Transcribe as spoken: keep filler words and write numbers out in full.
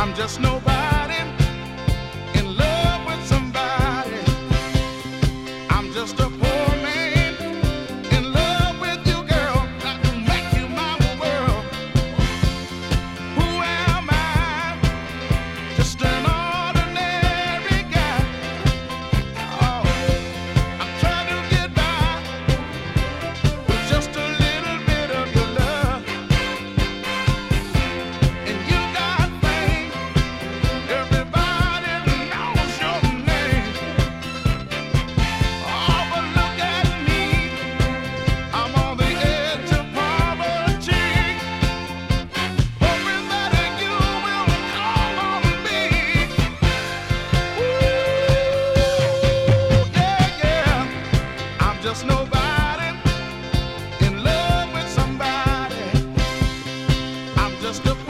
I'm just nobody in love with somebody. I'm just a poor man in love with you, girl. Got to make you my world. Who am I? Just an ordinary guy. Oh, I'm trying to get by with just a little bit of your love. And you got fame. Everybody knows your name. Oh, but look at me. I'm on the edge of poverty. Hoping that you will call on me. Ooh, yeah, yeah. I'm just nobody in love with somebody. I'm just a